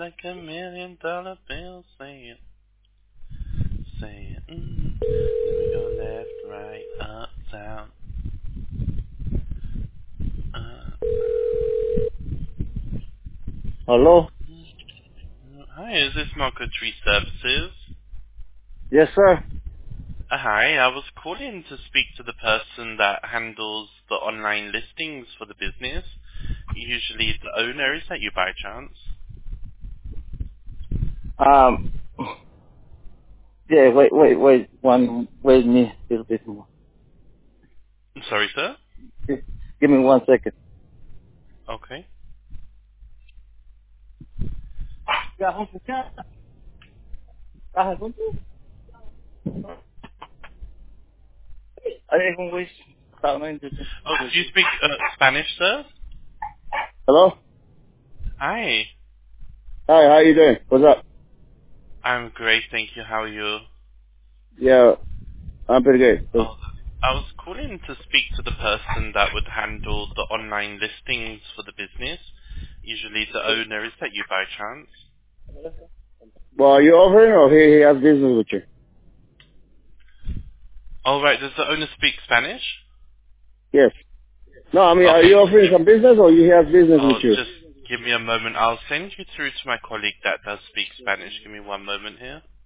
like $1,000,000 bill. Say it, say it. Then we go left, right, up, down. Hello? Hi, is this Marco Tree Services? Yes, sir. Hi, I was calling to speak to the person that handles the online listings for the business. Usually the owner. Is that you by chance? Um, yeah, wait me a little bit more. Sorry, sir? Give me 1 second. Okay. Oh, do you speak Spanish, sir? Hello? Hi. Hi, how you doing? What's up? I'm great, thank you. How are you? Yeah, I'm pretty good. Oh, I was calling to speak to the person that would handle the online listings for the business. Usually the owner. Is that you by chance? Well, are you offering or he has business with you? All right. Does the owner speak Spanish? Yes. No, I mean, are Okay. you offering some business or he has business with Oh, you? just give me a moment. I'll send you through to my colleague that does speak Spanish. Give me one moment here.